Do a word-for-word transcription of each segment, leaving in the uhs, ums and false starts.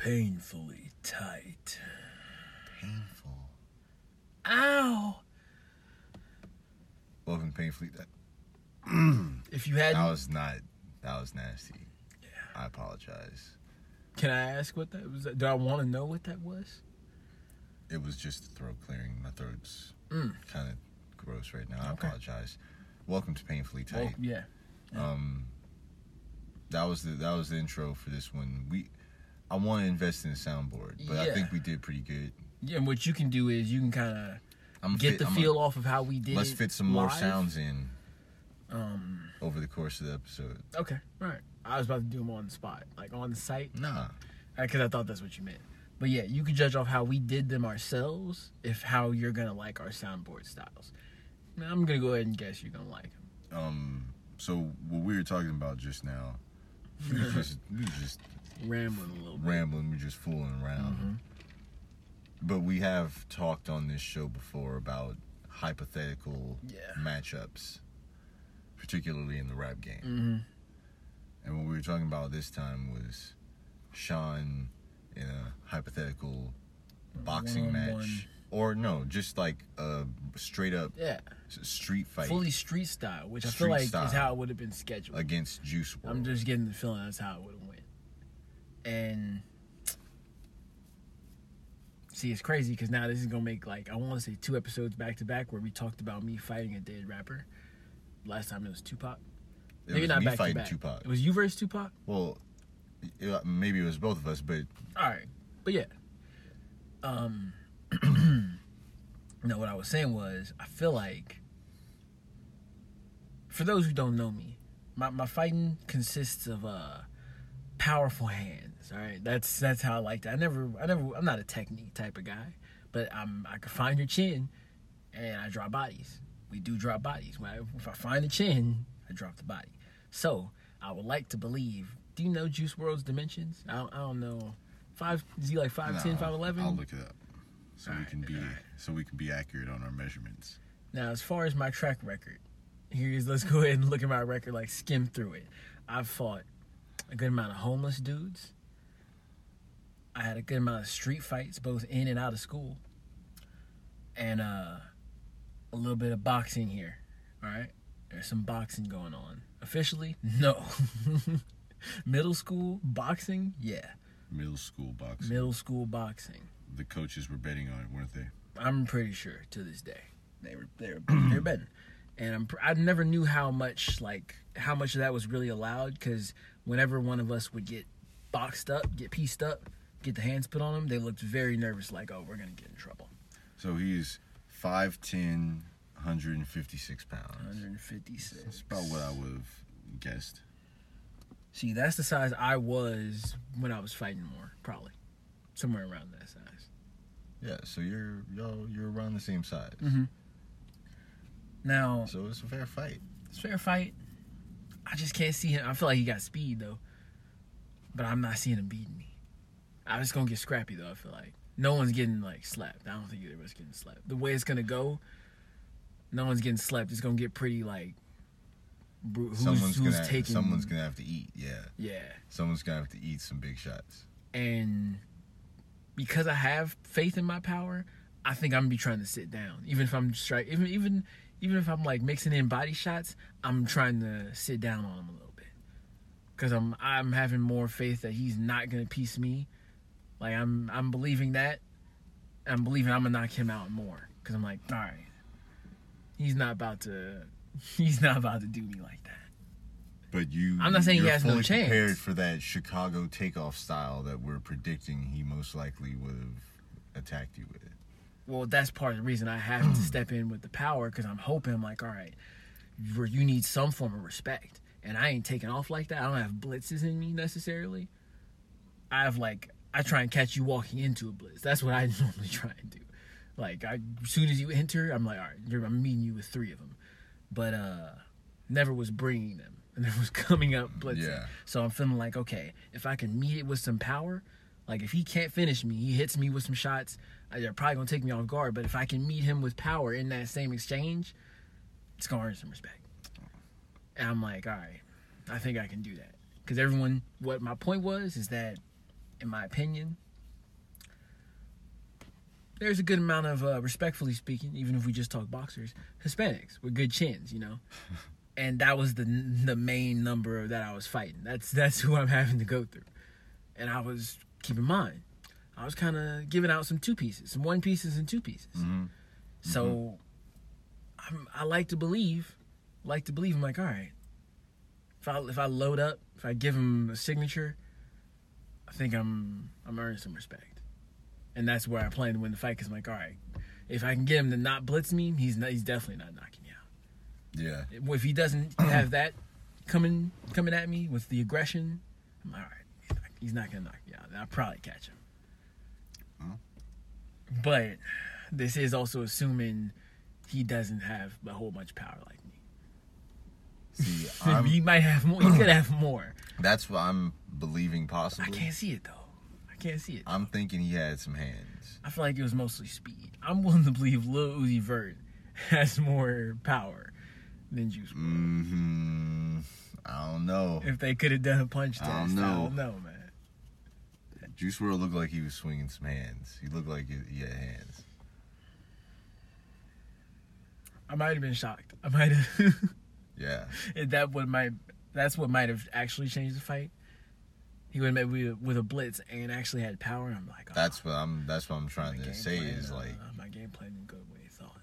Painfully tight. Painful. Ow! Welcome to Painfully Tight. If you had, That was not, that was nasty. Yeah. I apologize. Can I ask what that was? Do I want to know what that was? It was just throat clearing. My throat's Mm. kind of gross right now. I Okay. apologize. Welcome to Painfully Tight. Well, yeah. Um, that was the that was the intro for this one. We, I want to invest in a soundboard, but I Yeah. think we did pretty good. Yeah, and what you can do is you can kind I'm of get fit, the I'm feel a, off of how we did Let's it fit some more live. sounds in Um. over the course of the episode. Okay. All right. I was about to do them on the spot, like on the site, Nah, because I thought that's what you meant. But yeah, you could judge off how we did them ourselves, if how you're gonna like our soundboard styles. Now, I'm gonna go ahead and guess you're gonna like them. um. So what we were talking about just now, we were just we were just Rambling a little bit. rambling, we were just fooling around. Mhm. But we have talked on this show before about hypothetical Yeah. matchups, particularly in the rap game. Mm-hmm. And what we were talking about this time was Sean in a hypothetical boxing One-on-one. match. Or no, just like a straight up Yeah. s- street fight Fully street style, which I Street feel like style. is how it would have been scheduled. against Juice world. I'm just getting the feeling that's how it would have went. And see, it's crazy because now this is gonna make like I want to say two episodes back to back where we talked about me fighting a dead rapper. Last time it was Tupac. It Maybe was not me back to fighting back. Tupac. It was you versus Tupac. Well, it, maybe it was both of us, but All right, but yeah. Um, no, what I was saying was I feel like for those who don't know me, my my fighting consists of uh powerful hands. All right, that's that's how I like that. I never, I never, I'm not a technique type of guy, but I'm I can find your chin, and I drop bodies. We do drop bodies. When I, if I find the chin, I drop the body. So I would like to believe. Do you know Juice world's dimensions? I don't, I don't know. Five? Is he like five ten, no, five eleven? I'll look it up so we Alright, can be alright. so we can be accurate on our measurements. Now, as far as my track record, here's let's go ahead and look at my record, like skim through it. I've fought a good amount of homeless dudes. I had a good amount of street fights, both in and out of school. And uh, a little bit of boxing here. All right? There's some boxing going on. Officially, no. Middle school boxing, yeah. Middle school boxing. Middle school boxing. The coaches were betting on it, weren't they? I'm pretty sure to this day they were they were they were betting, and I'm pr- I never knew how much like how much of that was really allowed because whenever one of us would get boxed up, get pieced up, get the hands put on them, they looked very nervous, like oh we're gonna get in trouble. So he's five ten, one hundred fifty-six pounds. one hundred fifty-six. That's about what I would have guessed. See, that's the size I was when I was fighting more, probably somewhere around that size. Yeah, so you're yo you're around the same size. Mm-hmm. Now, So it's a fair fight. it's a fair fight. I just can't see him. I feel like he got speed though, but I'm not seeing him beating me. I'm just gonna get scrappy though. I feel like no one's getting like slapped. I don't think either of us getting slapped. The way it's gonna go, no one's getting slapped. It's gonna get pretty like. bru- Who's, someone's who's gonna taking? someone's gonna have to eat. Yeah, Yeah, someone's gonna have to eat some big shots. and because I have faith in my power, I think I'm gonna be trying to sit down. Even if I'm strike, even even even if I'm like mixing in body shots, I'm trying to sit down on him a little bit. Cause I'm I'm having more faith that he's not gonna piece me. Like I'm I'm believing that. I'm believing I'm gonna knock him out more. Cause I'm like, all right, he's not about to he's not about to do me like that. But you, I'm not saying he you're has no fully chance. prepared for that Chicago takeoff style that we're predicting he most likely would have attacked you with. Well, that's part of the reason I have to step in with the power because I'm hoping, I'm like, all right, you you need some form of respect. And I ain't taking off like that. I don't have blitzes in me necessarily. I have, like, I try and catch you walking into a blitz. That's what I normally try and do. Like, I, as soon as you enter, I'm like, all right, you're, I'm meeting you with three of them. But uh, never was bringing them. And never was coming up blitzing. Yeah. So I'm feeling like, okay, if I can meet it with some power, like if he can't finish me, he hits me with some shots, they're probably going to take me off guard. But if I can meet him with power in that same exchange, it's going to earn some respect. And I'm like, all right, I think I can do that. Because everyone, what my point was is that in my opinion, there's a good amount of, uh, respectfully speaking, even if we just talk boxers, Hispanics with good chins, you know? And that was the the main number that I was fighting. That's that's who I'm having to go through. And I was, keep in mind, I was kind of giving out some two pieces, some one pieces and two pieces. Mm-hmm. So I'm, I like to believe, like to believe, I'm like, all right, if I if I load up, if I give him a signature, I think I'm I'm earning some respect. And that's where I plan to win the fight, because I'm like, all right, if I can get him to not blitz me, he's not, he's definitely not knocking me out. Yeah. If he doesn't have that coming coming at me with the aggression, I'm like, all right, he's not, he's not gonna knock me out. I'll probably catch him. Huh? But this is also assuming he doesn't have a whole bunch of power like me. See, I'm, he might have more. He could have more. that's what I'm believing I possibly. can't see it though. I can't see it. I'm thinking he had some hands. I feel like it was mostly speed. I'm willing to believe Lil Uzi Vert has more power than Juice world. Mm-hmm. I don't know. If they could have done a punch test, I I don't don't know. know, man. Juice world looked like he was swinging some hands. He looked like he had hands. I might have been shocked. I might have. Yeah. that what might. That's what might have actually changed the fight. He would have met with, with a blitz and actually had power. I'm like, oh, That's what I'm. That's what I'm trying my to game say plan, is uh, like my game plan didn't go the way he thought.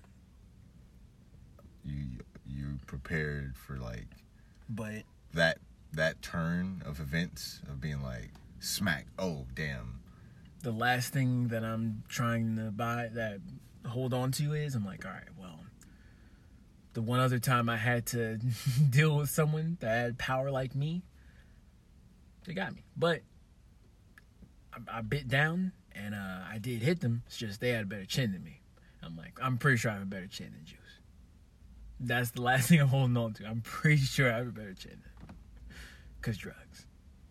you you prepared for like But that that turn of events of being like smack. Oh damn. the last thing that I'm trying to buy that hold on to is I'm like, all right, well, the one other time I had to deal with someone that had power like me, they got me. But I, I bit down and uh, I did hit them. It's just they had a better chin than me. I'm like, I'm pretty sure I have a better chin than Juice. That's the last thing I'm holding on to. I'm pretty sure I have a better chin. Because drugs.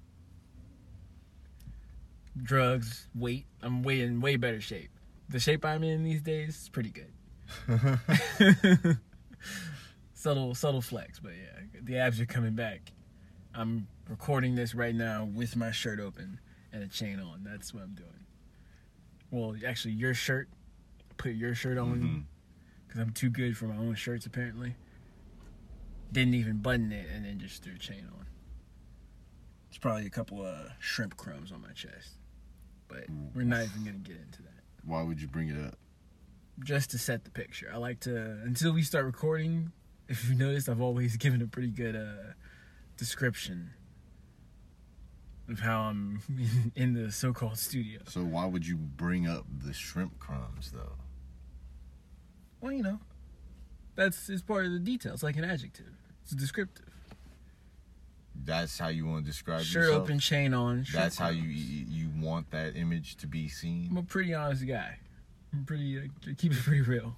Drugs, weight. I'm way in way better shape. The shape I'm in these days is pretty good. subtle, subtle flex, but yeah, the abs are coming back. I'm recording this right now with my shirt open and a chain on. That's what I'm doing. Well, actually, your shirt. Put your shirt on because I'm too good for my own shirts. Apparently, didn't even button it and then just threw a chain on. It's probably a couple of shrimp crumbs on my chest, but we're not even gonna get into that. Why would you bring it up? Just to set the picture. I like to, until we start recording, if you noticed, I've always given a pretty good uh, description of how I'm in the so-called studio. So why would you bring up the shrimp crumbs though? Well, you know, that's it's part of the detail. It's like an adjective. It's descriptive. That's how you want to describe Shirt yourself? open, chain on. shrimp That's how you crumbs. you want that image to be seen? I'm a pretty honest guy. I'm pretty, uh, keep it pretty real.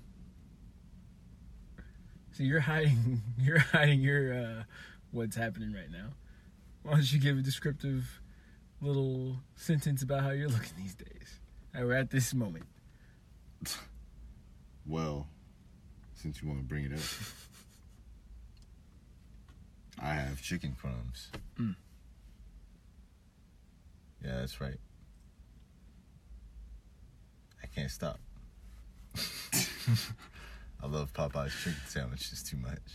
So you're hiding, you're hiding your, uh, what's happening right now. Why don't you give a descriptive little sentence about how you're looking these days? How we're at this moment. Well, since you want to bring it up, I have chicken crumbs. Mm. Yeah, that's right. I can't stop. I love Popeye's chicken sandwiches too much.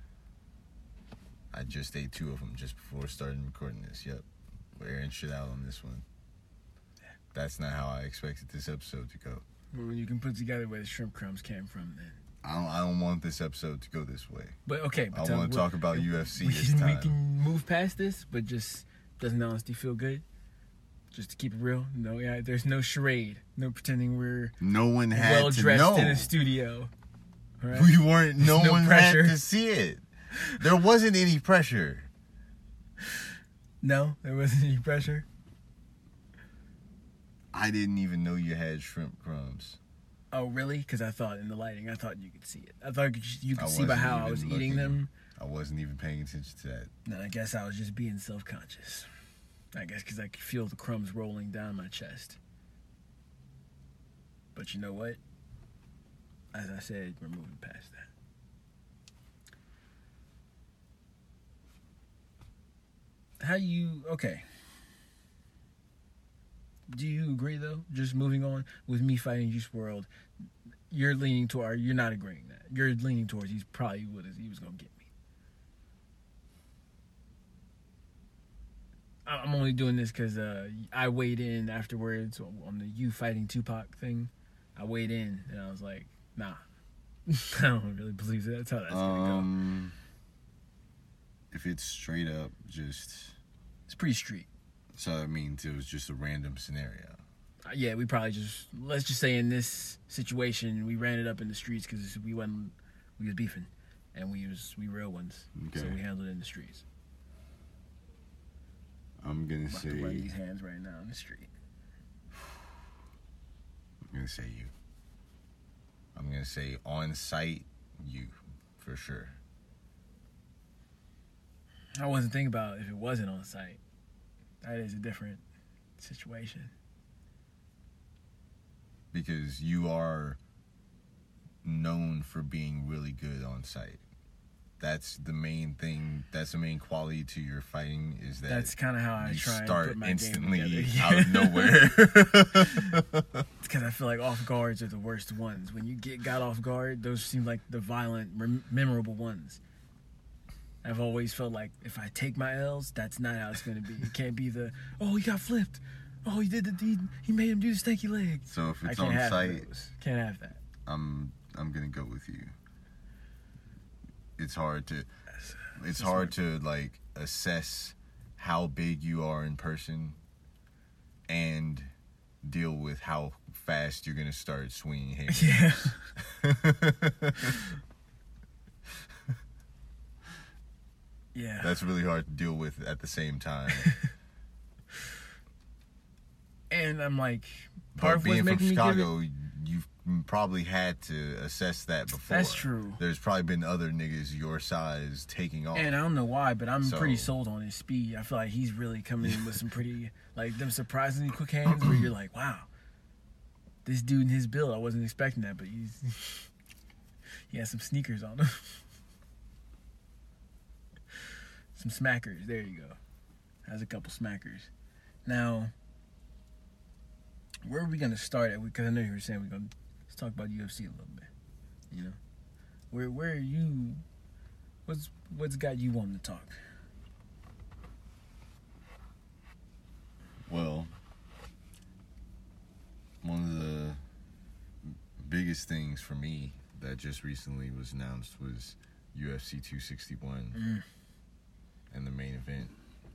I just ate two of them just before starting recording this. Yep. We're airing shit out on this one. That's not how I expected this episode to go. Well, you can put together where the shrimp crumbs came from then. I don't I don't want this episode to go this way. But okay. But I tell- want to we- talk about U F C we this can, time. We can move past this, but just, doesn't honesty feel good? Just to keep it real. No, yeah, there's no charade. No pretending we're No one had well to dressed know. in a studio. All right? We weren't. No, no one pressure. had to see it. There wasn't any pressure. No, there wasn't any pressure. I didn't even know you had shrimp crumbs. Oh, really? Because I thought in the lighting, I thought you could see it. I thought you could I see by wasn't how I even was eating looking. them. I wasn't even paying attention to that. And I guess I was just being self-conscious. I guess because I could feel the crumbs rolling down my chest. But you know what? As I said, we're moving past that. How you... Okay. do you agree though? Just moving on with me fighting Juice world, you're leaning toward. You're not agreeing that. You're leaning towards he's probably what he was gonna get me. I'm only doing this because uh, I weighed in afterwards on the you fighting Tupac thing. I weighed in and I was like, nah, I don't really believe that. That's how that's gonna um, go. If it's straight up, just it's pretty street. So that means it was just a random scenario. Uh, yeah, we probably just let's just say in this situation we ran it up in the streets because we wasn't we was beefing, and we was we real ones, okay. So we handled it in the streets. I'm gonna I'm about say. to run these hands right now in the street. I'm gonna say you. I'm gonna say on site you, for sure. I wasn't thinking about if it wasn't on site. That is a different situation. Because you are known for being really good on site. That's the main thing. That's the main quality to your fighting is that that's kind of how I you try start and put my instantly game out of nowhere. It's because I feel like off guards are the worst ones. When you get got off guard, those seem like the violent, rem- memorable ones. I've always felt like if I take my L's, that's not how it's going to be. It can't be the, oh, he got flipped. Oh, he did the deed. He made him do the stanky leg. So if it's I can't on have site, those. Can't have that. I'm I'm gonna go with you. It's hard to That's, it's that's hard smart. to like assess how big you are in person and deal with how fast you're gonna start swinging hands. Yeah. Yeah. That's really hard to deal with at the same time. And I'm like, But part of what's being from making me give it, Chicago, you've probably had to assess that before. that's true. There's probably been other niggas your size taking off. And I don't know why, but I'm So- pretty sold on his speed. I feel like he's really coming in with some pretty, like, them surprisingly quick hands where you're like, wow, this dude in his build, I wasn't expecting that, but he's, he has some sneakers on him. Some smackers, there you go. Has a couple smackers. Now, where are we going to start at? Because I know you were saying we're going to let's talk about U F C a little bit. You know? Where where are you, what's what's got you wanting to talk? Well, one of the biggest things for me that just recently was announced was U F C two sixty-one Mm. and the main event.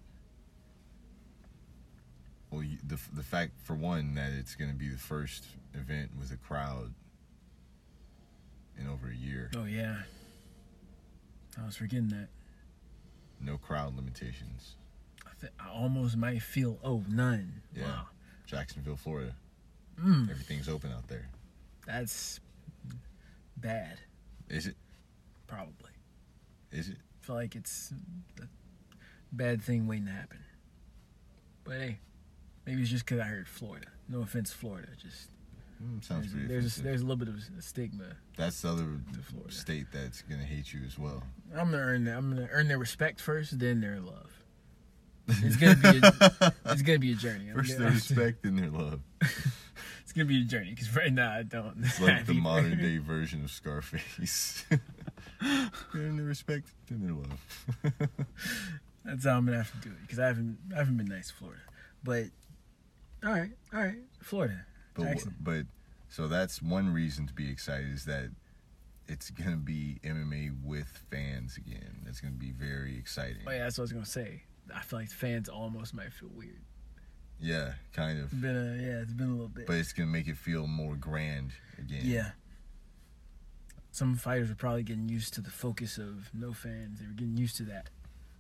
Well, you- the the fact, for one, that it's going to be the first event with a crowd in over a year. Oh, yeah. I was forgetting that. No crowd limitations. I, th- I almost might feel, oh, none. Yeah. Wow. Jacksonville, Florida. Mm, Everything's open out there. that's bad, Is it? probably. Is it? I feel like it's a bad thing waiting to happen. But hey, maybe it's just because I heard Florida. No offense, Florida. Just Mm, sounds there's, pretty there's, offensive. a, there's a little bit of a stigma. That's the other to Florida. state that's gonna hate you as well. I'm gonna earn that. I'm gonna earn their respect first, then their love. It's gonna be a, it's gonna be a journey. I'm First gonna- their respect, then their love. It's gonna be a journey because right now I don't. It's like have the either. modern day version of Scarface. Then their respect, then their love. That's how I'm gonna have to do it because I haven't I haven't been nice to Florida. But all right, all right, Florida. But Jackson. but so that's one reason to be excited is that it's gonna be M M A with fans again. That's gonna be very exciting. Oh yeah, that's what I was gonna say. I feel like fans almost might feel weird. Yeah, kind It's of. been a yeah, it's been a little bit. But it's gonna make it feel more grand again. yeah. Some fighters are probably getting used to the focus of no fans. They were getting used to that.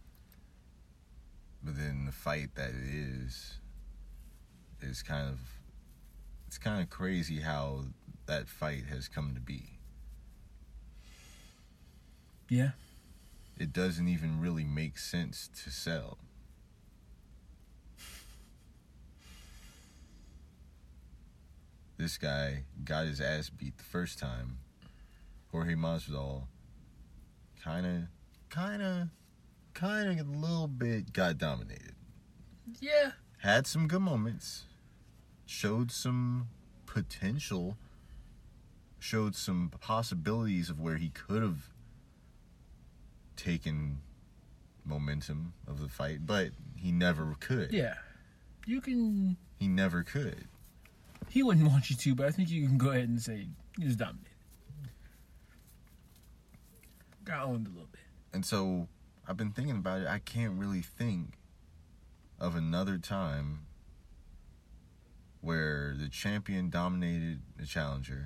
But then the fight that it is is kind of it's kind of crazy how that fight has come to be. Yeah. It doesn't even really make sense to sell. This guy got his ass beat the first time. Jorge Masvidal kind of, kind of, kind of a little bit got dominated. Yeah. Had some good moments. showed some potential, showed some possibilities of where he could have taken momentum of the fight, but he never could. Yeah. You can... He never could. He wouldn't want you to, but I think you can go ahead and say he was dominated. Got owned a little bit. And so, I've been thinking about it. I can't really think of another time where the champion dominated the challenger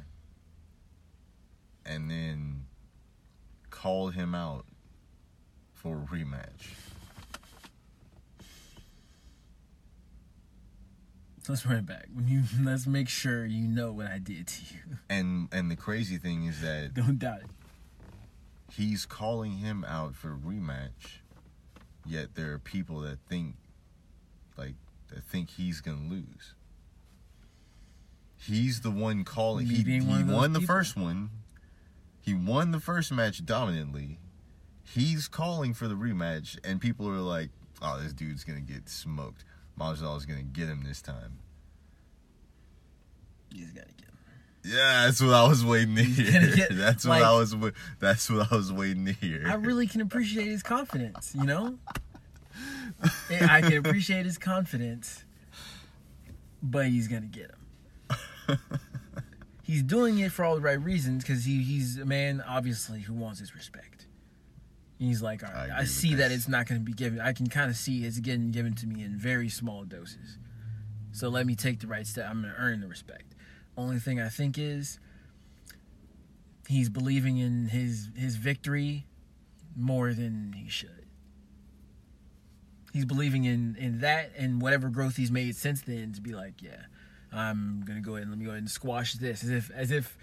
and then called him out for a rematch. Let's run it back. When you let's make sure you know what I did to you. And and the crazy thing is that Don't doubt it. He's calling him out for a rematch, yet there are people that think like that think he's gonna lose. He's the one calling. Me He, being he one of those won the people? first one. He won the first match dominantly. He's calling for the rematch, and people are like, "Oh, this dude's gonna get smoked. Masvidal's gonna get him this time." He's gotta get him. Yeah, that's what I was waiting to He's gonna hear. get- That's what like- I was. wa- That's what I was waiting to hear. I really can appreciate his confidence, you know? I can appreciate his confidence, but he's gonna get him. He's doing it for all the right reasons, because he, he's a man, obviously, who wants his respect. He's like, all I right, agree I, with see that this. it's not going to be given. I can kind of see it's getting given to me in very small doses. So let me take the right step. I'm going to earn the respect. Only thing I think is he's believing in his his victory more than he should. He's believing in, in that and whatever growth he's made since then to be like, yeah, I'm going to go ahead and let me go ahead and squash this. As if, as if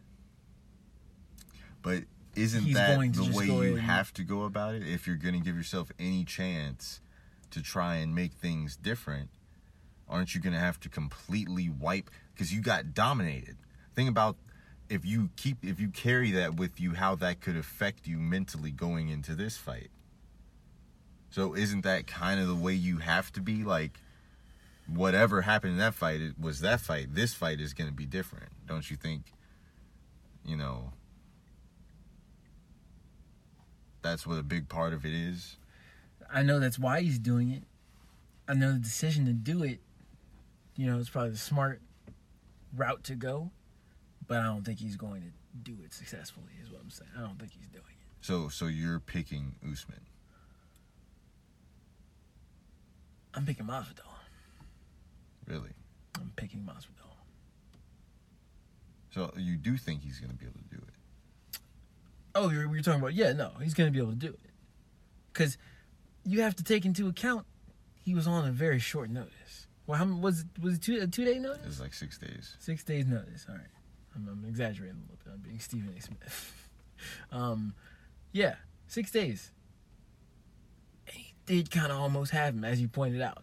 But isn't He's that going to the just way go you ahead and- have to go about it? If you're going to give yourself any chance to try and make things different, aren't you going to have to completely wipe? Because you got dominated. Think about if you keep if you carry that with you, how that could affect you mentally going into this fight. So isn't that kind of the way you have to be? Like, whatever happened in that fight, it was that fight. This fight is going to be different. Don't you think? You know, that's what a big part of it is. I know that's why he's doing it. I know the decision to do it, you know, it's probably the smart route to go, but I don't think he's going to do it successfully, is what I'm saying. I don't think he's doing it. So, so you're picking Usman. I'm picking Masvidal. Really? I'm picking Masvidal. So you do think he's going to be able to do it? Oh, you're, you're talking about, yeah, no, he's going to be able to do it. Because you have to take into account he was on a very short notice. Well, how was it, was it two, a two-day notice? It's like six days. Six days notice. All right. I'm, I'm exaggerating a little bit. I'm being Stephen A. Smith. um, yeah, six days. And he did kind of almost have him, as you pointed out.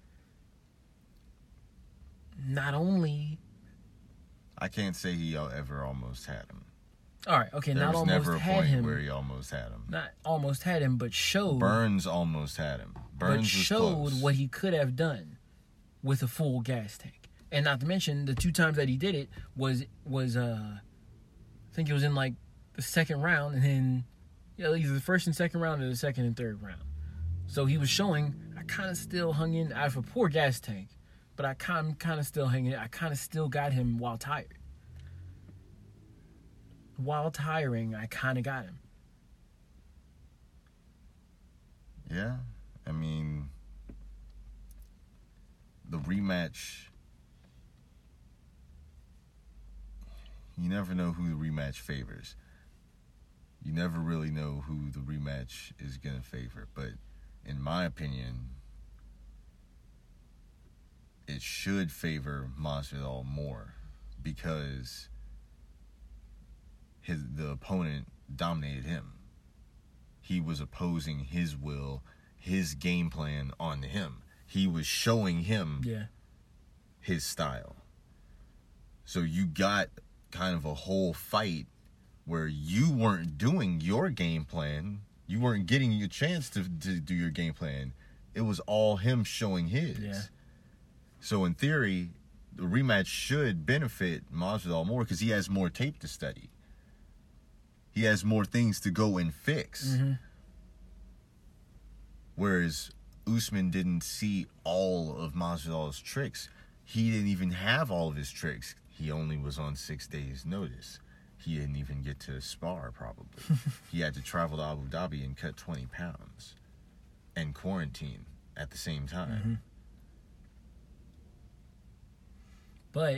Not only... I can't say he ever almost had him. All right, okay, There not was almost never a had point him. where he almost had him. Not almost had him, but showed... Burns almost had him. Burns but was showed close. what he could have done with a full gas tank. And not to mention, the two times that he did it was, was uh, I think it was in like the second round, and then, you know, either the first and second round or the second and third round. So he was showing, I kind of still hung in, I have a poor gas tank, but I kind kind of still hanging, I kind of still got him while tired. While tiring, I kind of got him. Yeah, I mean, the rematch, you never know who the rematch favors. You never really know who the rematch is going to favor. But in my opinion, it should favor Masvidal more because his the opponent dominated him. He was opposing his will, his game plan on him. He was showing him Yeah. his style. So you got kind of a whole fight where you weren't doing your game plan. You weren't getting your chance to, to do your game plan. It was all him showing his. Yeah. So in theory, the rematch should benefit Masvidal more because he has more tape to study. He has more things to go and fix. Mm-hmm. Whereas Usman didn't see all of Masvidal's tricks. He didn't even have all of his tricks. He only was on six days' notice. He didn't even get to spar, probably. He had to travel to Abu Dhabi and cut twenty pounds and quarantine at the same time. Mm-hmm. But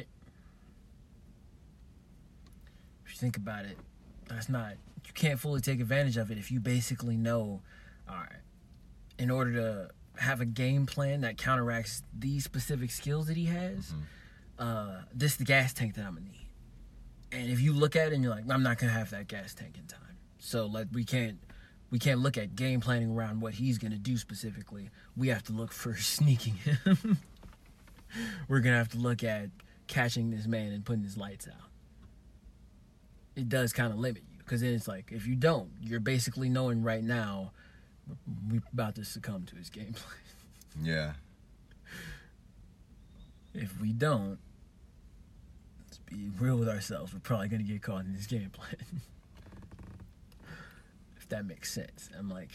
if you think about it, that's not, you can't fully take advantage of it if you basically know, all right, in order to have a game plan that counteracts these specific skills that he has, Mm-hmm. uh, this is the gas tank that I'm gonna need. And if you look at it and you're like, I'm not gonna have that gas tank in time, so like we can't we can't look at game planning around what he's gonna do specifically. We have to look for sneaking him. We're gonna have to look at catching this man and putting his lights out. It does kind of limit you, because then it's like, if you don't, you're basically knowing right now we're about to succumb to his game plan. Yeah. If we don't, let's be real with ourselves, we're probably gonna get caught in this game plan. If that makes sense. I'm like,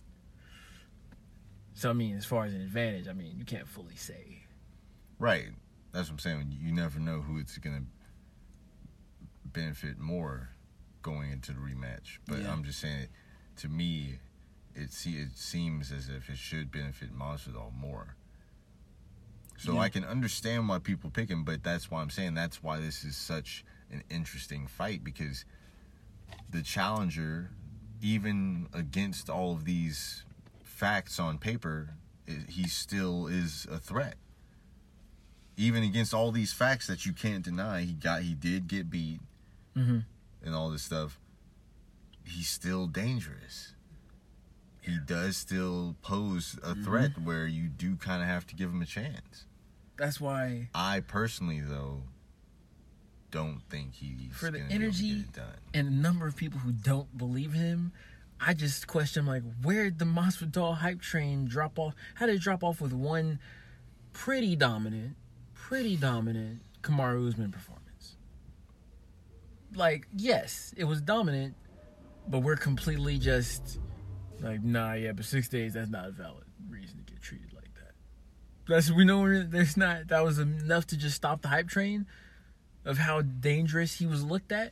so I mean, as far as an advantage, I mean, you can't fully say. Right. That's what I'm saying. You never know who it's going to benefit more going into the rematch. But Yeah. I'm just saying, to me, it see it seems as if it should benefit Masvidal more. So Yeah. I can understand why people pick him, but that's why I'm saying that's why this is such an interesting fight, because the challenger, even against all of these facts on paper, he still is a threat. Even against all these facts that you can't deny, he got he did get beat, Mm-hmm. and all this stuff. He's still dangerous. He does still pose a threat Mm-hmm. where you do kind of have to give him a chance. That's why, I personally, though, don't think he's for the gonna be able to energy get it done. and the number of people who don't believe him, I just question, like, where did the Masvidal hype train drop off? How did it drop off with one pretty dominant, pretty dominant Kamaru Usman performance? Like, yes, it was dominant, but we're completely just like, nah, yeah, but six days, that's not a valid reason to get treated like that. That's, we know we're- there's not, that was enough to just stop the hype train of how dangerous he was looked at.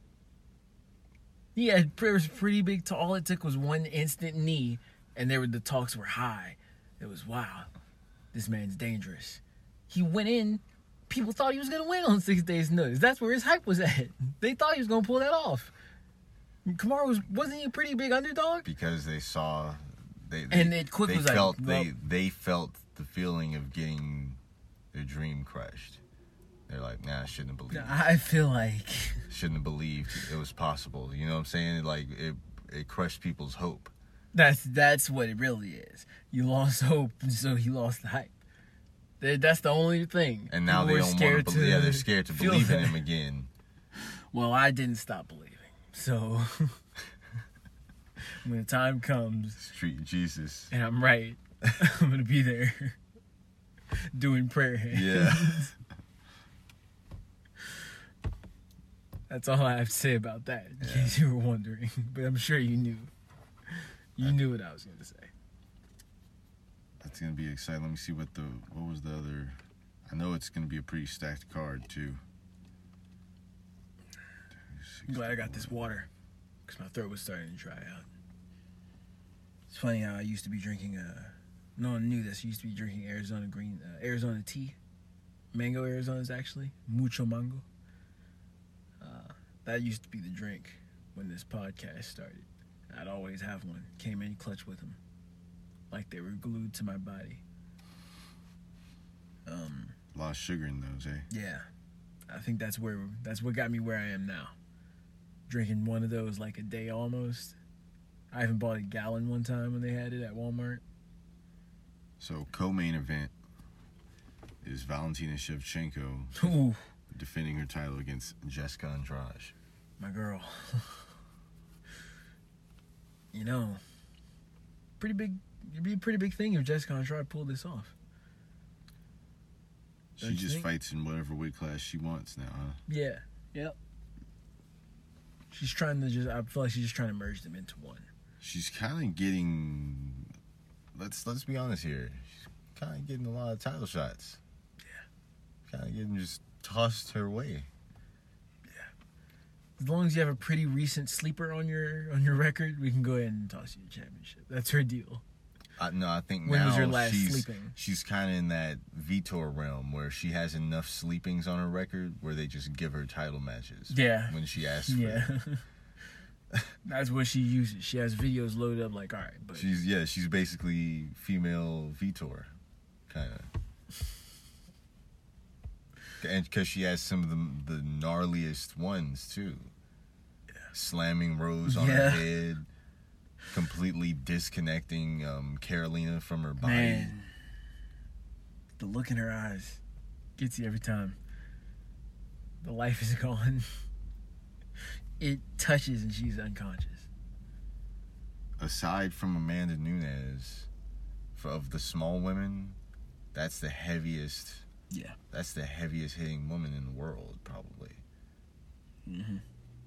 He had it was pretty big. To all it took was one instant knee, and there were the talks were high. It was, wow, this man's dangerous. He went in. People thought he was gonna win on six days' notice. That's where his hype was at. They thought he was gonna pull that off. Kamaru was wasn't he a pretty big underdog? Because they saw, they, they And it quick they was like, felt well- they they felt the feeling of getting their dream crushed. They're like, nah, I shouldn't have believed. I feel like Shouldn't have believed it was possible. You know what I'm saying? Like it, it crushed people's hope. that's that's what it really is. You lost hope, so you lost the hype. That- That's the only thing. And now People they were don't want scared to believe. Yeah, they're to scared to feel believe in that. him again. Well, I didn't stop believing. So when the time comes Street Jesus. and I'm right, I'm gonna be there doing prayer hands. Yeah. That's all I have to say about that, in Yeah. case you were wondering. But I'm sure you knew. You knew what I was gonna say. That's gonna be exciting. Let me see what the what was the other. I know it's gonna be a pretty stacked card too. I'm glad I got this water, because my throat was starting to dry out. It's funny how I used to be drinking, uh, no one knew this, I used to be drinking Arizona green, uh, Arizona tea. Mango Arizona's actually, mucho mango. Uh, that used to be the drink when this podcast started. I'd always have one, came in clutch with them. Like they were glued to my body. Um, A lot of sugar in those, eh? yeah, I think that's where, that's what got me where I am now. Drinking one of those like a day almost. I even bought a gallon one time when they had it at Walmart. So co-main event is Valentina Shevchenko Ooh, defending her title against Jessica Andrade. my girl. You know, pretty big. It'd be a pretty big thing if Jessica Andrade pulled this off. She just fights in whatever weight class she wants now, huh? Yeah. Yep. She's trying to just. I feel like she's just trying to merge them into one. She's kind of getting. Let's let's be honest here. She's kind of getting a lot of title shots. Yeah. Kind of getting just tossed her way. Yeah. As long as you have a pretty recent sleeper on your on your record, we can go ahead and toss you the championship. That's her deal. Uh, no, I think when now was your last she's sleeping? she's kind of in that Vitor realm where she has enough sleepings on her record where they just give her title matches. Yeah. When she asks for yeah. it. That's what she uses. She has videos loaded up like, all right, but she's yeah, she's basically female Vitor, kind of, and because she has some of the the gnarliest ones too, yeah. Slamming Rose on yeah. her head. Completely disconnecting um, Carolina from her body. Man, the look in her eyes gets you every time. The life is gone. It touches and she's unconscious. Aside from Amanda Nunes, for, of the small women, that's the heaviest. Yeah. That's the heaviest hitting woman in the world, probably. Mm-hmm.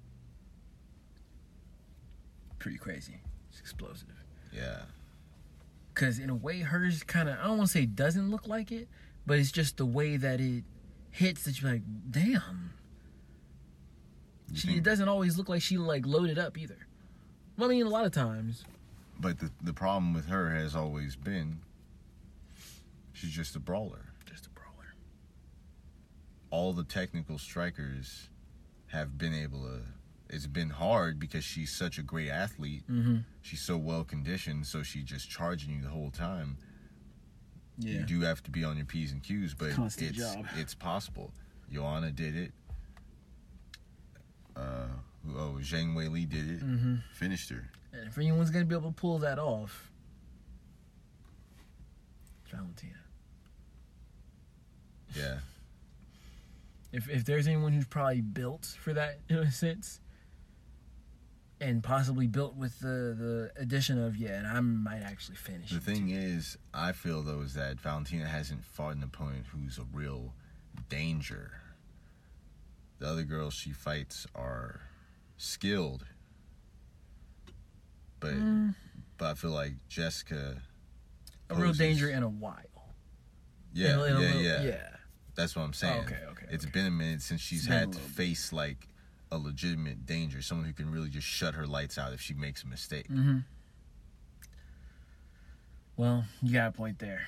Pretty crazy. It's explosive. Yeah. Because in a way, hers kind of, I don't want to say doesn't look like it, but it's just the way that it hits that you're like, damn. You She think, It doesn't always look like she like loaded up either. Well, I mean, a lot of times. But the, the problem with her has always been she's just a brawler. Just a brawler. All the technical strikers have been able to. It's been hard because she's such a great athlete. Mm-hmm. She's so well conditioned, so she's just charging you the whole time. Yeah. You do have to be on your P's and Q's, but Constant it's job. it's possible. Joanna did it. Uh, oh, Zhang Wei Li did it. Mm-hmm. Finished her. And if anyone's going to be able to pull that off, it's Valentina. Yeah. If if there's anyone who's probably built for that in a sense, and possibly built with the, the addition of, yeah, and I might actually finish. The it thing too. is, I feel, though, is that Valentina hasn't fought an opponent who's a real danger. The other girls she fights are skilled. But Mm. but I feel like Jessica a real poses- danger in a while. Yeah, In a- in a yeah, little- yeah, yeah. That's what I'm saying. Oh, okay, okay, It's okay. been a minute since she's It's been a had to little bit. face like a legitimate danger, someone who can really just shut her lights out if she makes a mistake. Mm-hmm. Well, you got a point there.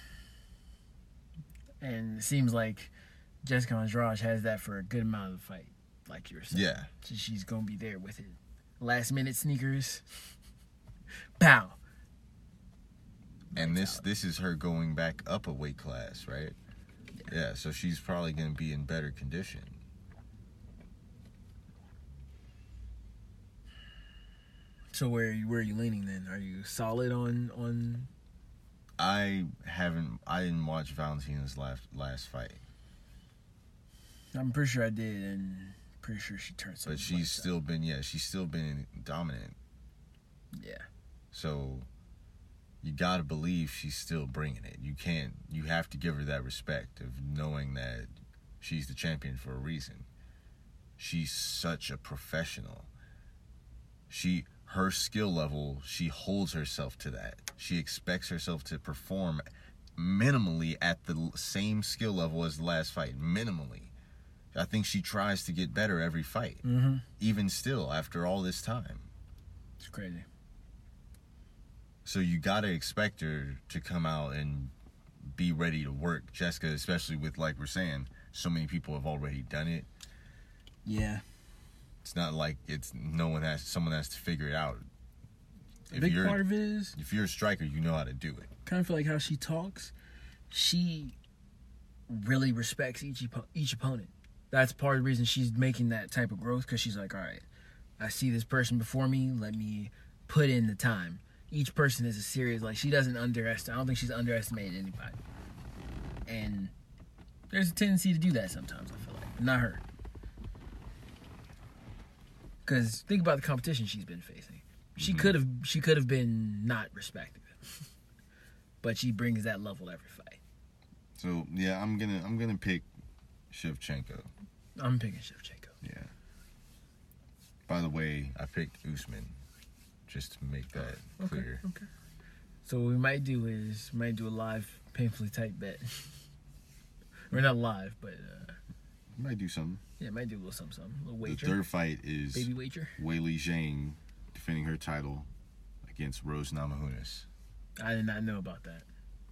And it seems like Jessica Andrade has that for a good amount of the fight, like you were saying. Yeah. So she's going to be there with it. Last minute sneakers. Pow. And Lights this out. this is her going back up a weight class, right? Yeah, yeah, so she's probably going to be in better condition. So where are you, where are you leaning then? Are you solid on on? I haven't I didn't watch Valentina's last last fight, I'm pretty sure I did, and pretty sure she turned. some but she's lights still been yeah, she's still been dominant. out. Yeah. So you got to believe she's still bringing it. You can't you have to give her that respect of knowing that she's the champion for a reason. She's such a professional. She her skill level, she holds herself to that. She expects herself to perform minimally at the same skill level as the last fight. Minimally. I think she tries to get better every fight. Mm-hmm. Even still, after all this time. It's crazy. So you got to expect her to come out and be ready to work Jessica, especially with, like we're saying, so many people have already done it. Yeah. It's not like it's no one has someone has to figure it out. A If big you're part of it is if you're a striker, you know how to do it. kind of feel like how she talks. She really respects each oppo- each opponent. That's part of the reason she's making that type of growth, because she's like, all right, I see this person before me. Let me put in the time. Each person is a serious, like, she doesn't underestimate. I don't think she's underestimated anybody. And there's a tendency to do that sometimes, I feel like. Not her. Because think about the competition she's been facing. She Mhm. could have she could have been not respected. But she brings that level every fight. So yeah, I'm gonna I'm gonna pick Shevchenko. I'm picking Shevchenko. Yeah. By the way, I picked Usman, just to make that Okay. clear. Okay. So what we might do is we might do a live painfully tight bet. We're not live, but uh, Might do something. yeah, might do a little something, something. A little wager. The third fight is Baby wager. Weili Zhang defending her title against Rose Namajunas. I did not know about that.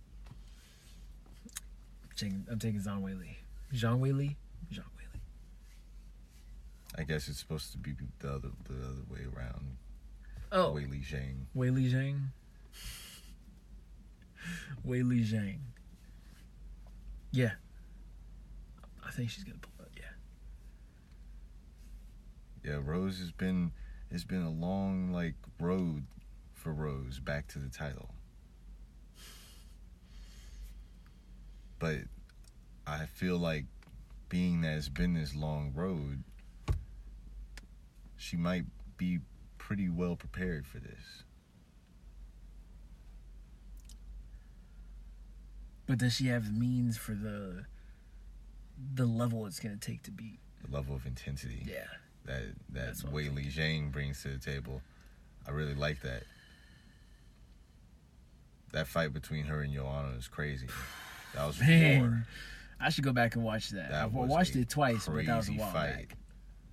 I'm taking, I'm taking Zhang Weili. Zhang Weili? Zhang Weili. I guess it's supposed to be the other the other way around. Oh, Weili Zhang. Weili Zhang. Weili Zhang. Yeah. I think she's gonna pull out, yeah. Yeah, Rose has been it's been a long like road for Rose back to the title. But I feel like being that it's been this long road, she might be pretty well prepared for this. But does she have the means for the the level it's gonna take to beat? The level of intensity Yeah. that that That's what I'm Weili Zhang brings to the table, I really like that. That fight between her and Joanna is crazy. That was Man, war. I should go back and watch that. That I was watched a it twice, but that was a crazy while fight. back.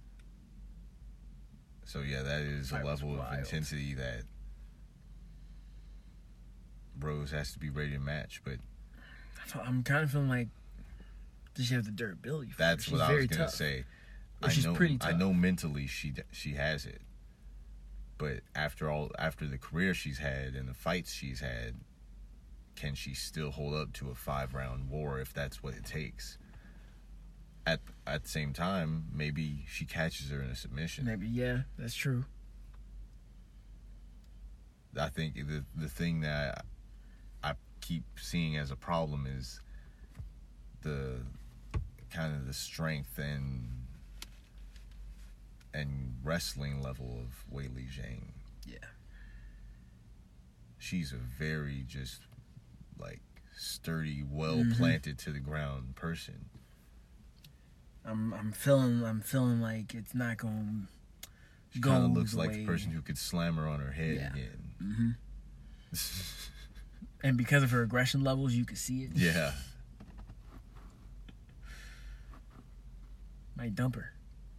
So yeah, that is a Fight was level of wild. intensity that Rose has to be ready to match. But I feel- I'm kind of feeling like does she have the durability? For that's it? She's what I very was gonna tough. say. Or I she's know, pretty I tough. know mentally she she has it, but after all, after the career she's had and the fights she's had, can she still hold up to a five round war if that's what it takes? At at the same time, maybe she catches her in a submission. Maybe, yeah, that's true. I think the the thing that I keep seeing as a problem is the kind of the strength and and wrestling level of Weili Zhang. Yeah. She's a very just like sturdy, well Mhm. planted to the ground person. I'm I'm feeling I'm feeling like it's not going She to go kind of looks the like way. the person who could slam her on her head Yeah. again. hmm And because of her aggression levels, you could see it. Yeah. Might dump her.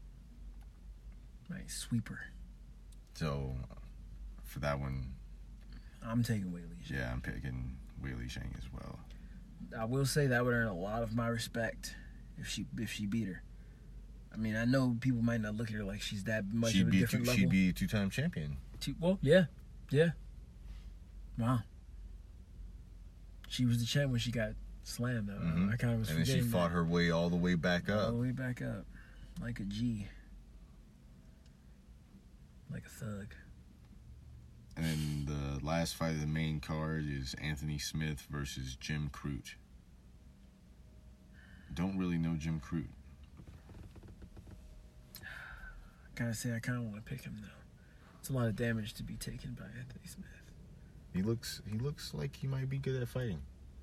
Might sweep her. So for that one, I'm taking Weili Zhang. yeah, I'm picking Weili Zhang as well. I will say that would earn a lot of my respect if she if she beat her. I mean, I know people might not look at her like she's that much She'd of a be a different two, level. she'd be a two-time champion. Two, well, yeah, yeah. Wow. She was the champ when she got slammed. Though. Mhm. I kind of was And then she forgetting fought that. her way all the way back all up. the way back up, like a G, like a thug. And then the last fight of the main card is Anthony Smith versus Jim Crute. Don't really know Jim Crute. Gotta say, I kind of want to pick him though. It's a lot of damage to be taken by Anthony Smith. He looks he looks like he might be good at fighting.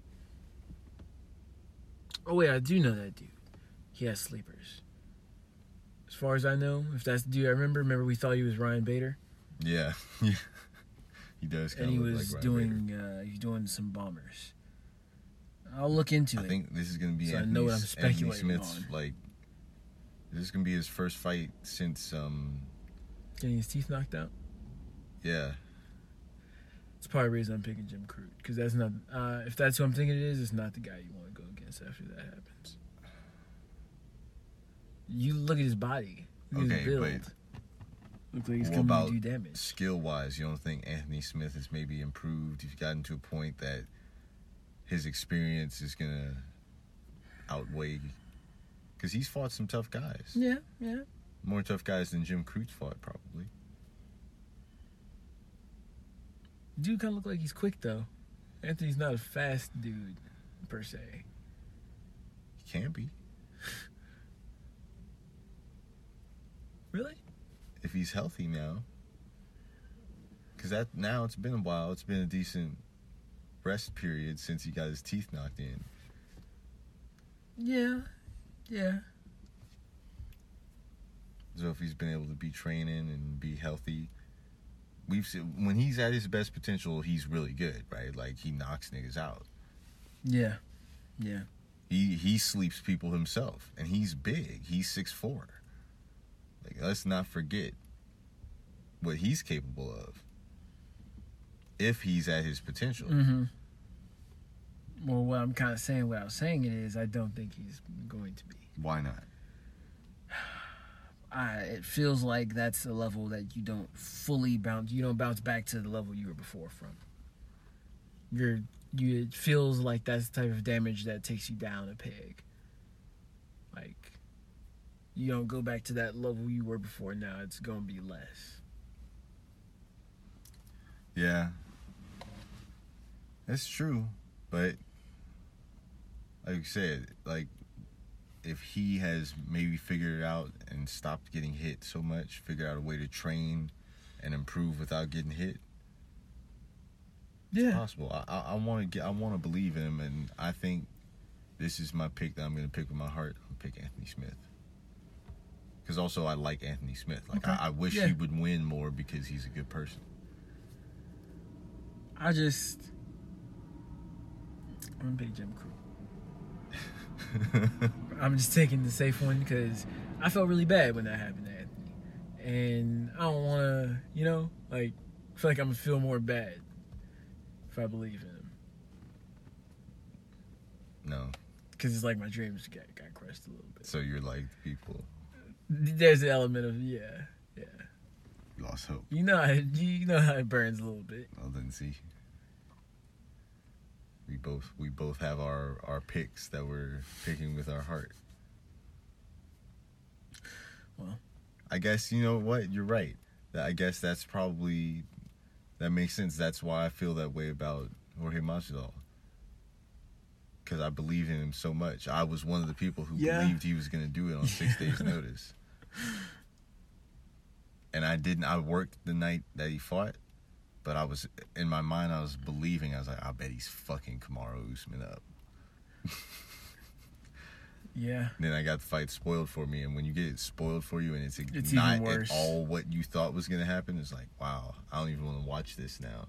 Oh wait, I do know that dude. He has sleepers. As far as I know, if that's the dude I remember, remember we thought he was Ryan Bader, Yeah. Yeah. He does and kind he of look was like Ryan doing uh, he's doing some bombers. I'll look into Bader. I it. think this is gonna be So I Anthony, know what I'm Anthony speculating Smith's on. like this is gonna be his first fight since um Getting his teeth knocked out. yeah. It's probably the reason I'm picking Jim Crute, because that's not. Uh, if that's who I'm thinking it is, it's not the guy you want to go against after that happens. You look at his body. Look at Okay, his build. but Looks like he's what coming about to do damage. skill wise, you don't think Anthony Smith has maybe improved? He's gotten to a point that his experience is gonna outweigh, because he's fought some tough guys, Yeah, yeah. more tough guys than Jim Crute fought probably. Dude kind of look like he's quick though. Anthony's not a fast dude per se. He can be Really? if he's healthy now, because that now it's been a while. It's been a decent rest period since he got his teeth knocked in. Yeah, yeah. So if he's been able to be training and be healthy, we've seen when he's at his best potential, he's really good, right? Like he knocks niggas out. Yeah, yeah. He he sleeps people himself, and he's big. He's six foot four. Like, let's not forget what he's capable of if he's at his potential. Mm-hmm. Well, what I'm kind of saying, what I was saying it is, I don't think he's going to be. Why not? I, it feels like that's a level that you don't fully bounce. You don't bounce back to the level you were before from. You're you. It feels like that's the type of damage that takes you down a peg. Like, you don't go back to that level you were before. Now it's gonna be less. Yeah, that's true, but like you said, like if he has maybe figured it out and stopped getting hit so much, figured out a way to train and improve without getting hit, Yeah, it's possible. I I, I want to get, I want to believe in him, and I think this is my pick that I'm going to pick with my heart. I'm gonna pick Anthony Smith. Because also I like Anthony Smith. Like Okay. I, I wish Yeah. he would win more because he's a good person. I just I'm gonna pick Jim Crew. I'm just taking the safe one because I felt really bad when that happened to Anthony, and I don't want to, you know, like I feel like I'm gonna feel more bad if I believe in him No. because it's like my dreams got, got crushed a little bit. So you're like people There's an element of yeah, yeah. lost hope. You know, how, you know how it burns a little bit. Well then see. We both we both have our, our picks that we're picking with our heart. Well, I guess you know what, you're right. That I guess that's probably that makes sense. That's why I feel that way about Jorge Masvidal. Because I believe in him so much. I was one of the people who Yeah. believed he was going to do it on six days' notice. And I didn't. I worked the night that he fought, but I was in my mind. I was believing. I was like, I bet he's fucking Kamaru Usman up. yeah. Then I got the fight spoiled for me, and when you get it spoiled for you, and it's, It's not even worse. at all what you thought was going to happen, it's like, wow, I don't even want to watch this now.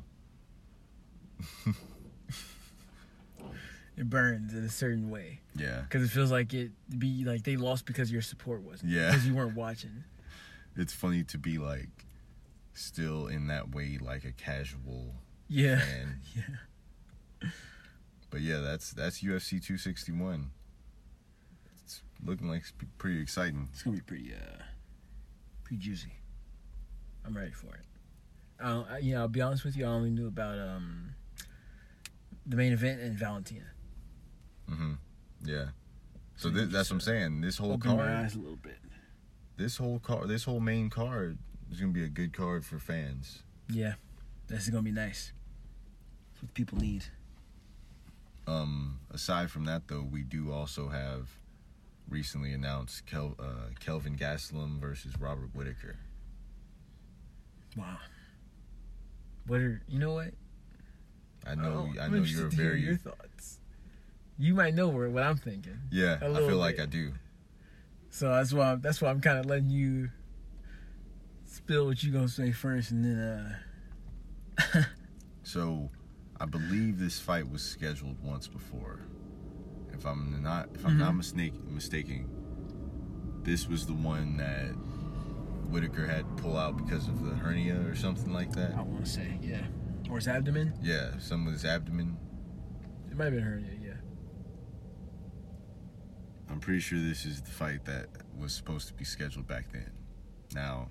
It burns in a certain way Yeah, because it feels like it be like they lost because your support wasn't. Yeah. Because you weren't watching. it's funny to be like still in that way, like a casual Yeah. fan. Yeah. But yeah, that's that's U F C two sixty-one. It's looking like it's pretty exciting. It's gonna be pretty, uh, pretty juicy. I'm ready for it. Uh, I, you know, I'll be honest with you. I only knew about um, the main event and Valentina. Mm-hmm. Yeah. So this, that's what I'm saying. This whole Open my card, eyes a little bit. this whole card, this whole main card is gonna be a good card for fans. Yeah, this is gonna be nice. That's what people need. Um, aside from that, though, we do also have recently announced Kel, uh, Kelvin Gastelum versus Robert Whittaker. Wow. What are you know what? I know, Oh, I I'm know interested you're to hear very your thoughts. You might know where, what I'm thinking. yeah. a I little feel like bit. I do. So that's why that's why I'm kind of letting you spill what you gonna say first, and then uh. So, I believe this fight was scheduled once before. If I'm not, if I'm not Mhm. mistake, mistaken, this was the one that Whittaker had to pull out because of the hernia or something like that. I want to say yeah, or his abdomen. Yeah, some of his abdomen. It might have been hernia. Yeah. I'm pretty sure this is the fight that was supposed to be scheduled back then. Now,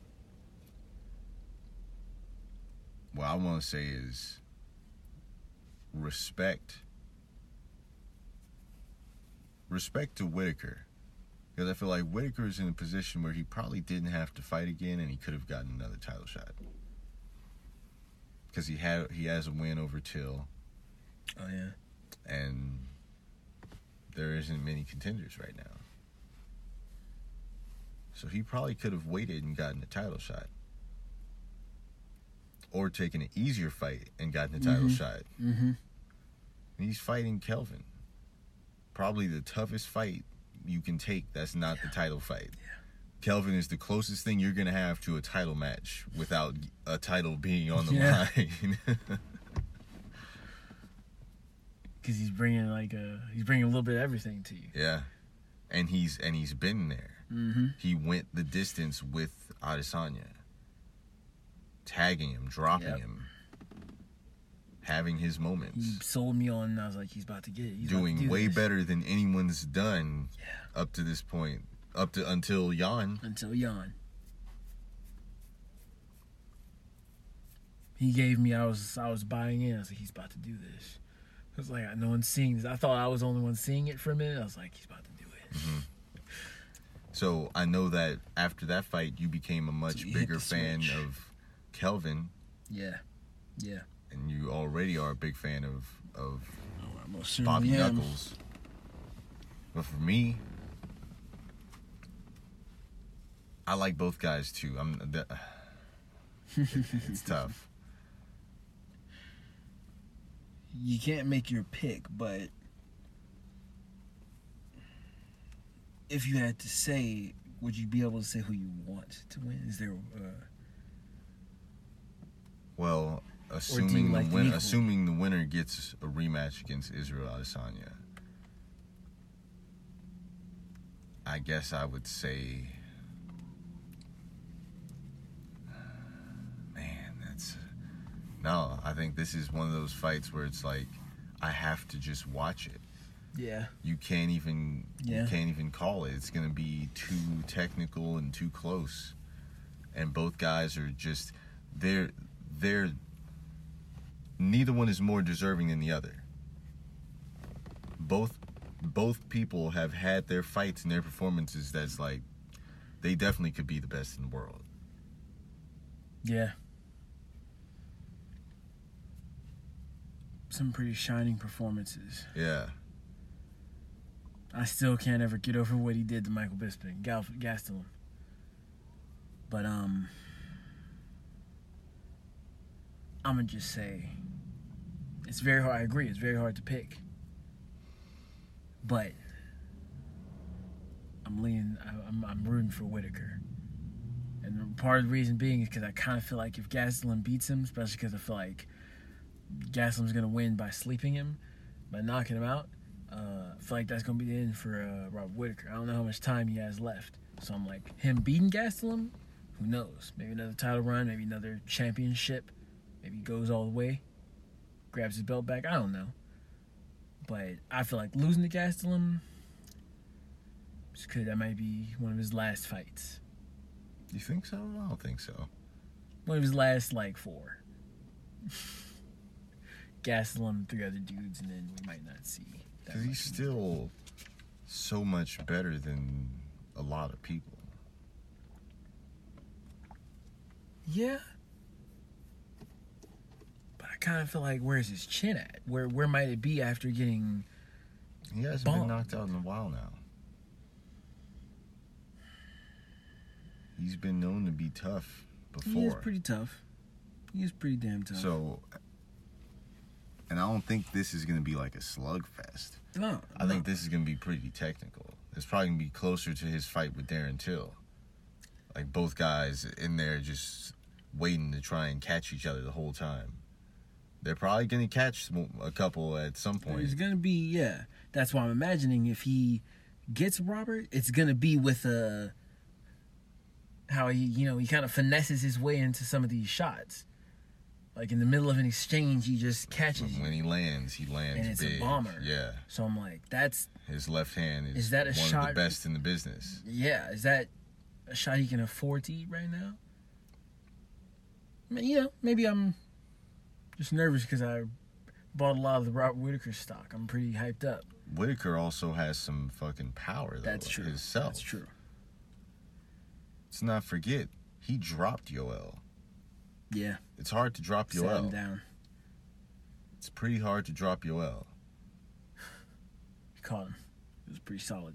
what I want to say is respect. Respect to Whittaker. Because I feel like Whittaker is in a position where he probably didn't have to fight again and he could have gotten another title shot. Because he had he has a win over Till, Oh yeah. and there isn't many contenders right now. So he probably could have waited and gotten a title shot. Or taken an easier fight and gotten a title Mhm. shot. Mm-hmm. And he's fighting Kelvin. probably the toughest fight you can take that's not Yeah. the title fight. Yeah. Kelvin is the closest thing you're going to have to a title match without a title being on the Yeah. line. Because he's bringing like a he's bringing a little bit of everything to you. Yeah. And he's and he's been there. Mm-hmm. He went the distance with Adesanya. Tagging him, dropping Yep. him. Having his moments. He sold me on. I was like, he's about to get it. He's about to Doing do way this. better than anyone's done Yeah. up to this point. Up to until Jan. Until Jan. He gave me. I was. I was buying in. I was like, he's about to do this. I was like, no one's seeing this. I thought I was the only one seeing it for a minute. I was like, he's about to do it. Mm-hmm. So I know that after that fight, you became a much So you hit bigger the fan switch. of Kelvin, Yeah. Yeah. and you already are a big fan of of Oh, I most certainly Bobby am. Knuckles. But for me, I like both guys too. I'm. The, it's tough. You can't make your pick, but if you had to say, would you be able to say who you want to win? Is there uh, Well, assuming like the them win, equally? assuming the winner gets a rematch against Israel Adesanya, I guess I would say, man, that's no. I think this is one of those fights where it's like I have to just watch it. yeah, You can't even Yeah. you can't even call it. It's gonna be too technical and too close. And both guys are just they're they're neither one is more deserving than the other. Both both people have had their fights and their performances that's like they definitely could be the best in the world. yeah. Some pretty shining performances. Yeah. I still can't ever get over what he did to Michael Bisping, Gal- Gastelum. But um, I'm gonna just say it's very hard. I agree. It's very hard to pick. But I'm leaning. I- I'm, I'm rooting for Whitaker, and part of the reason being is because I kind of feel like if Gastelum beats him, especially because I feel like Gastelum's gonna win by sleeping him, by knocking him out. Uh, I feel like that's gonna be the end for uh, Robert Whitaker. I don't know how much time he has left, so I'm like him beating Gastelum. Who knows? Maybe another title run, maybe another championship. Maybe he goes all the way, grabs his belt back. I don't know. But I feel like losing to Gastelum, just could that might be one of his last fights. You think so? I don't think so. One of his last like four. Gastelum, three other dudes, and then we might not see. that Because he's much. still so much better than a lot of people. Yeah. But I kind of feel like where's his chin at? Where where might it be after getting? He hasn't Bomb. been knocked out in a while now. He's been known to be tough before. He is pretty tough. He is pretty damn tough. So, and I don't think this is going to be like a slugfest. no, I no. think this is going to be pretty technical. It's probably going to be closer to his fight with Darren Till. Like both guys in there just waiting to try and catch each other the whole time. They're probably going to catch a couple at some point. It's gonna be yeah. That's why I'm imagining if he gets Robert, it's gonna be with a how he you know he kind of finesses his way into some of these shots. Like in the middle of an exchange, he just catches you. When he lands, he lands And it's a big. bomber. Yeah. So I'm like, that's His left hand is, Is that a one shot- of the best in the business. yeah. Is that a shot he can afford to eat right now? I mean, you know, maybe I'm just nervous because I bought a lot of the Robert Whitaker stock. I'm pretty hyped up. Whitaker also has some fucking power, though. That's true. Himself. That's true. Let's not forget, he dropped Yoel. Yeah. It's hard to drop Sat him Yoel. down. It's pretty hard to drop Yoel. He caught him. It was pretty solid.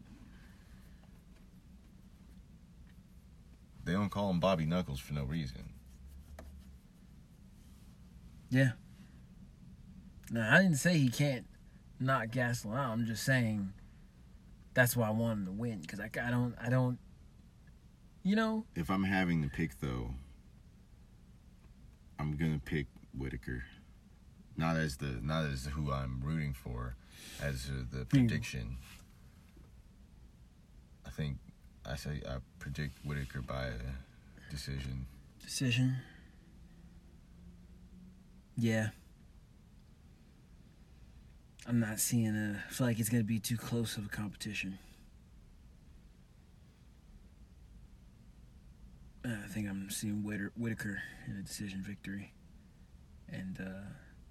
They don't call him Bobby Knuckles for no reason. Yeah. No, I didn't say he can't knock Gastelum out. I'm just saying that's why I want him to win, because I, I don't, I don't, you know? If I'm having to pick, though, I'm going to pick Whitaker. Not as the not as who I'm rooting for, as uh, the prediction. I think I say I predict Whitaker by a decision. Decision. Yeah. I'm not seeing a. I feel like it's gonna be too close of a competition. Uh, I think I'm seeing Whitaker, Whitaker in a decision victory, and. uh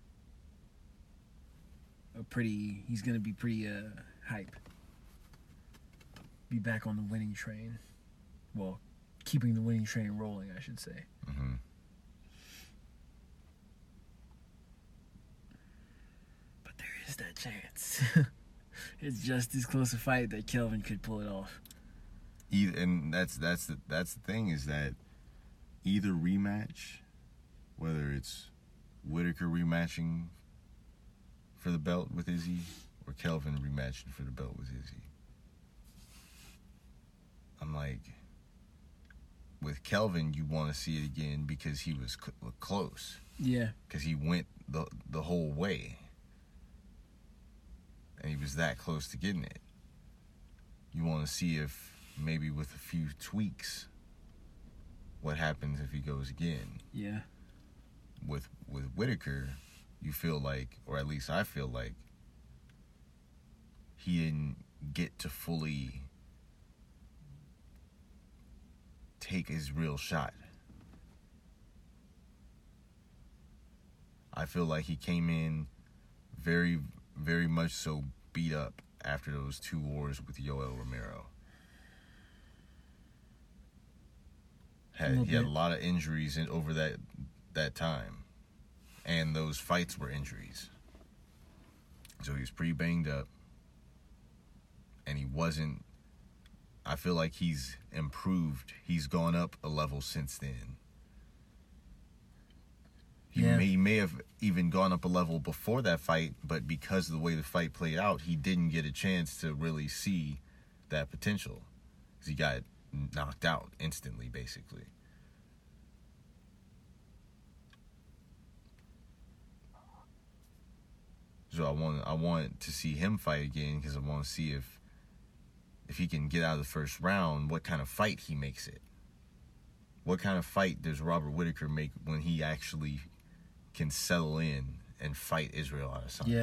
A pretty, he's gonna be pretty uh, hype. Be back on the winning train. Well, keeping the winning train rolling, I should say. Mm-hmm. But there is that chance. It's just as close a fight that Kelvin could pull it off. Either, and that's that's the that's the thing is that either rematch, whether it's Whitaker rematching for the belt with Izzy, or Kelvin rematching for the belt with Izzy. I'm like, with Kelvin, you want to see it again because he was cl- close. Yeah. Because he went the the whole way. And he was that close to getting it. You want to see if, maybe with a few tweaks, what happens if he goes again. Yeah. With, with Whitaker, you feel like, or at least I feel like, he didn't get to fully take his real shot. I feel like he came in very, very much so beat up after those two wars with Yoel Romero. Had, he had a lot of injuries in, over that that time. And those fights were injuries. So he was pretty banged up. And he wasn't... I feel like he's improved. He's gone up a level since then. He, yeah. may, he may have even gone up a level before that fight, but because of the way the fight played out, he didn't get a chance to really see that potential. Because he got knocked out instantly, basically. So I want I want to see him fight again because I want to see if if he can get out of the first round, what kind of fight he makes it. What kind of fight does Robert Whitaker make when he actually can settle in and fight Israel Adesanya? Yeah.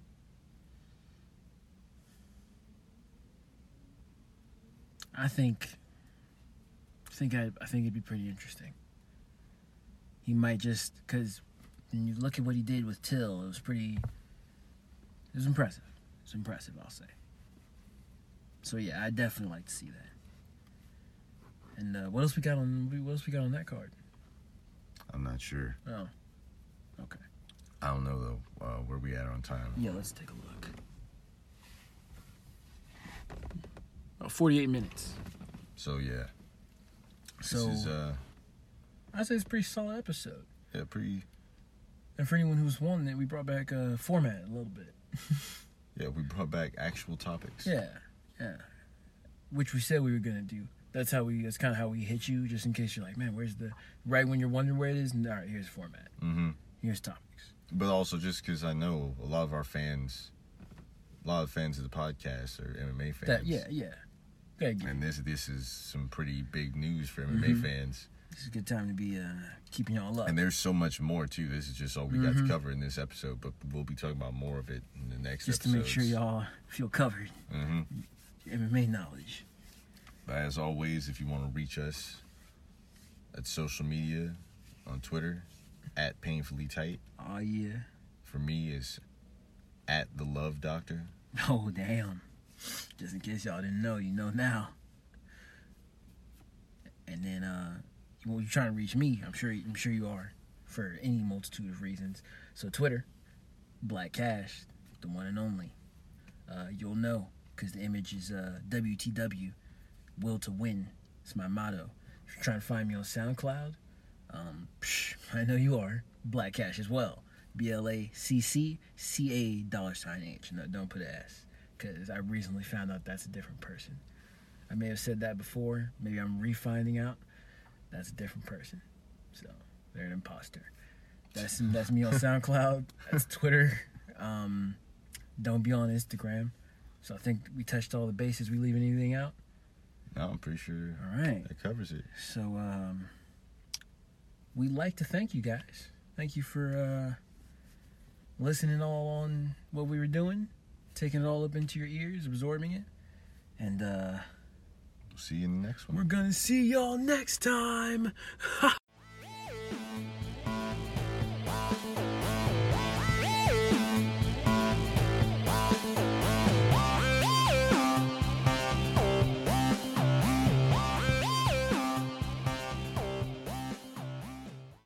I think I think I, I think it'd be pretty interesting. He might just, because when you look at what he did with Till, it was pretty... It was impressive. It was impressive, I'll say. So yeah, I definitely like to see that. And uh, what else we got on? What else we got on that card? I'm not sure. Oh, okay. I don't know though. Uh, where we at on time? Yeah, let's take a look. Oh, forty-eight minutes. So yeah. So this is uh, I'd say it's a pretty solid episode. yeah, pretty. And for anyone who's wanting it, we brought back a uh, format a little bit. Yeah, we brought back actual topics. Yeah, yeah. Which we said we were gonna do. That's how we. That's kind of how we hit you, just in case you're like, man, where's the right when you're wondering where it is? And, all right, here's the format. Mm-hmm. Here's topics. But also, just because I know a lot of our fans, a lot of fans of the podcast are M M A fans. That, yeah, yeah. Okay, and this this is some pretty big news for M M A mm-hmm. fans. This is a good time to be uh, keeping y'all up. And there's so much more too. This is just all we mm-hmm. got to cover in this episode, but we'll be talking about more of it in the next. Just episodes. to make sure y'all feel covered. Mm-hmm. M M A knowledge. But as always, if you want to reach us at social media, on Twitter, at Painfully Tight. Oh yeah. For me, is at The Love Doctor. Oh damn! Just in case y'all didn't know, you know now. And then, uh, when you're trying to reach me, I'm sure I'm sure you are, for any multitude of reasons. So Twitter, Black Cash, the one and only. Uh, you'll know because the image is uh, W T W, Will to Win. It's my motto. If you're trying to find me on SoundCloud, um, psh, I know you are. Black Cash as well. B L A C C C A dollar sign H. No, don't put an S. because I recently found out that's a different person. I may have said that before. Maybe I'm re-finding out. That's a different person. So, they're an imposter. That's that's me on SoundCloud. That's Twitter. Um, don't be on Instagram. So I think we touched all the bases. We leave anything out? No, I'm pretty sure All right. that covers it. So um, we'd like to thank you guys. Thank you for uh, listening all on what we were doing, taking it all up into your ears, absorbing it. And uh, We'll see you in the next one. we're going to see y'all next time.